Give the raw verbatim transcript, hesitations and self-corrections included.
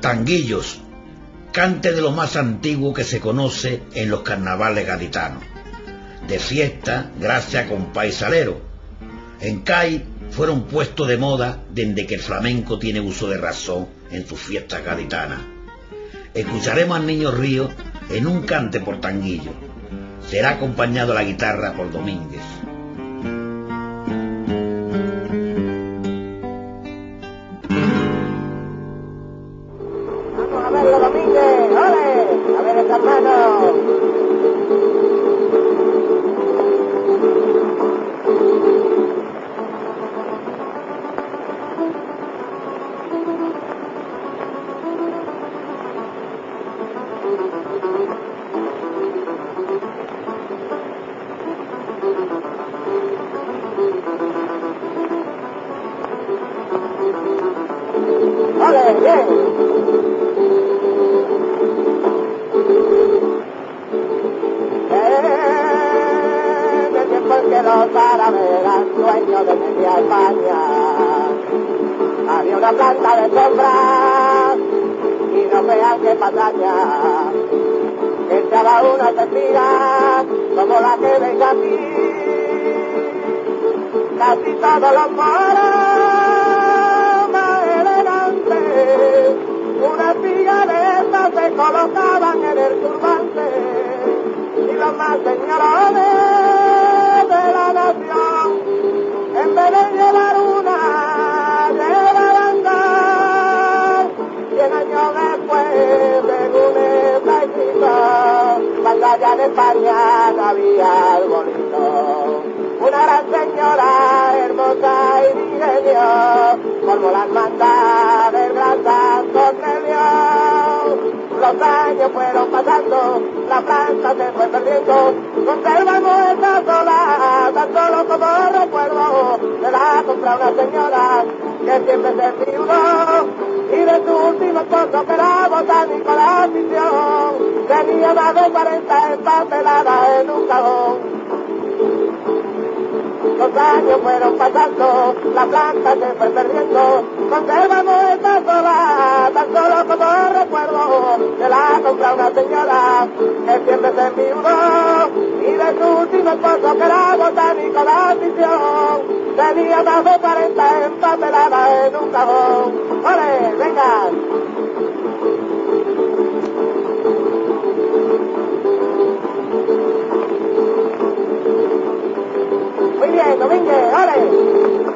Tanguillos, cante de lo más antiguo que se conoce en los carnavales gaditanos. De fiesta, gracia con paisalero. En Cádiz fueron puestos de moda desde que el flamenco tiene uso de razón en sus fiestas gaditanas. Escucharemos al Niño Río en un cante por Tanguillo. Será acompañado a la guitarra por Domínguez. Vamos a verlo, Domínguez, ¡ole! A ver esas manos. ¡Ole, bien! Eh, de tiempo en que los árabes eran dueños de media España, había una planta de sombra y no vean qué pantalla, que echaba una mentira como la que ven aquí. Casi todos los moros más elegantes, una espiga de estas se colocaban en el turbante, y los más señorones de la nación, en vez de llevar una, llevaban dos. Cien años después, según esta escrita, batalla en España no había algo bonito. Una gran señora, hermosa y de ingenio, formó la hermandad del gran San Cornelio. Los años fueron pasando, la planta se fue perdiendo, conservamos esta sola, tan solo como recuerdo, se la compró una señora que siempre se enviudó, y de su último esposo que era botánico la afición, tenía más de cuarenta empapeladas en un cajón. Los años fueron pasando, la planta se fue perdiendo, conservamos esta sola, tan solo como recuerdo, se la compró una señora que siempre se enviudó, y de su último esposo que era botánico la afición, tenía más de cuarenta empapeladas en un cajón. ¡Ole, venga! Muy bien, Domínguez, ¡ole!